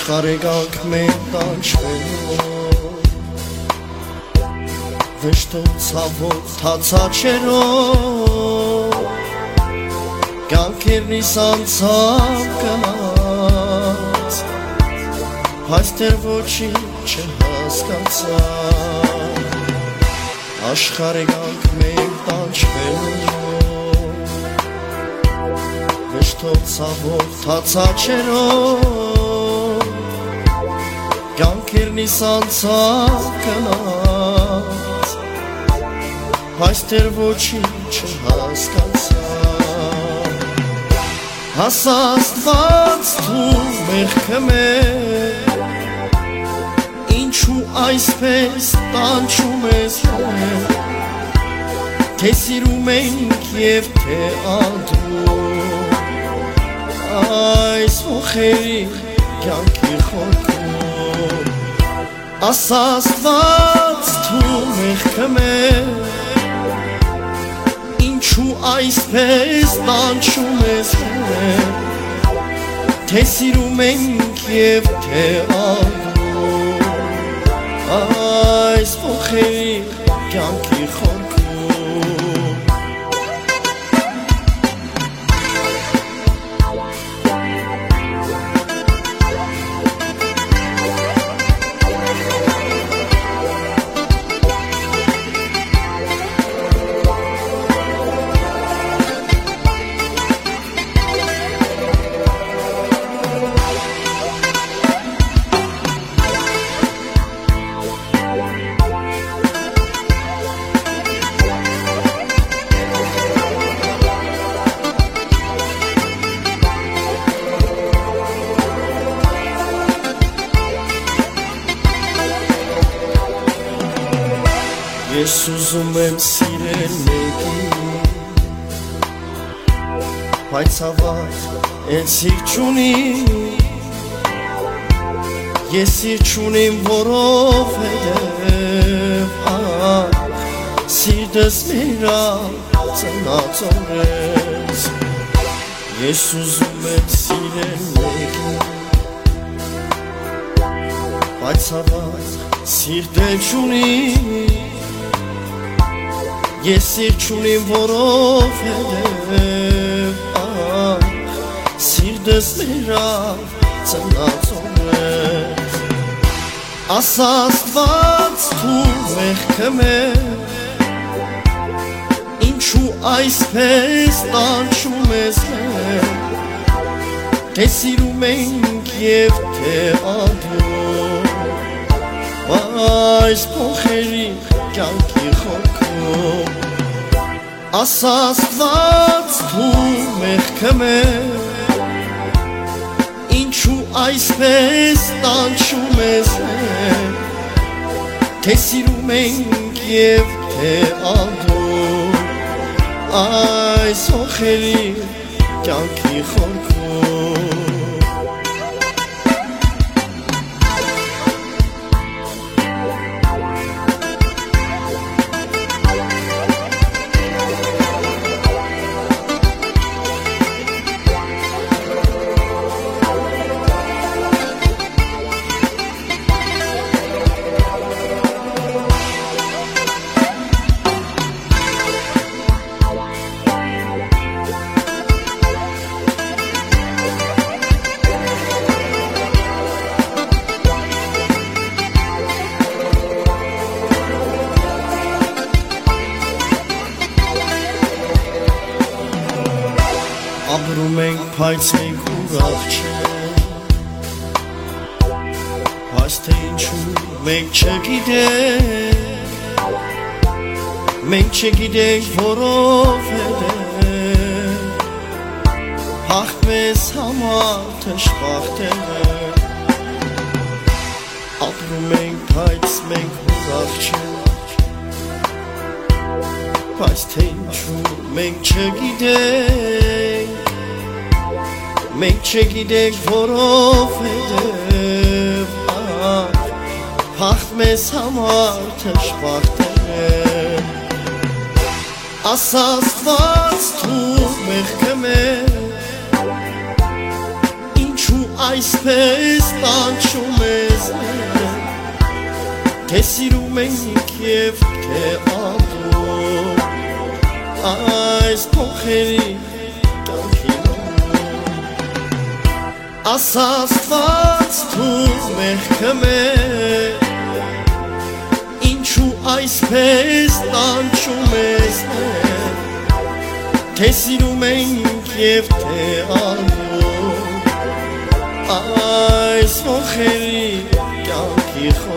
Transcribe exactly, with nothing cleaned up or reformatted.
Աշխարհ գանք մենք տանջվելով Վշտով ցավով թացաչերով Կյանքերնիս անցավ գնաց Բայց դեռ ոչինչ չհասկացա Աշխարհ գանք մենք տանջվելով Վշտով ցավով թացաչերով Կյանքերնիս անցավ գնաց Բայց դեռ ոչինչ չհասկացա Հասա Աստված դու մեղքը մեր Ինչու այսպես տանջում ես մեր Թե սիրում ենք և թե անդուր Այս ոխերի կյանքի խորքում Ասա Աստված դու մեղքը մեր Ինչու այսպես տանջում ես մեր Թե սիրում ենք և թե անդուր Այս ոխերի կյանքի խորքում Ես ուզում եմ սիրել մեկին Բայց հավատ են սիր չունի Ես սիր չունիմ որովհետև Սիրտս միրա ծնածորես Ես ուզում եմ սիրել մեկին Բայց հավատ սիրտ են չունի Ես սիր չունիմ որովհետև Սիրտս մերավ ծնածորես Ասա Աստված դու մեղքը մեր Ինչու այսպես տանջում ես մեր Թե սիրում ենք և թե անդուր Այս փոխերի կյանքի խորքում Ասա Աստված դու մեղքը մեր Ինչու այսպես տանջում ես մեր Թե սիրում ենք և թե անդուր Այս ոխերի կյանքի խորքում Ապրում ենք, բայց մենք ուրախ չենք Բայց թե ինչու մենք չգիտենք Մենք չգիտենք որովհետև Հաղթ մեզ համար թշվախտել Ապրում ենք, բայց մենք ուրախ չենք Բայց թե ինչու մենք չգիտենք Մենք չգիտենք որովհետև Հաղթ մեզ համար թշվախտել Ասա Աստված դու մեղքը մեր Ինչու այսպես տանջում ես Թե սիրում ենք և թե ատում Այս փոխերի կյանքի Աս Աստված թող մեղքը մեր Ինչու այսպես տանջում ես Թե սիրում ենք և թե ատում Այս փոխերի կյանքի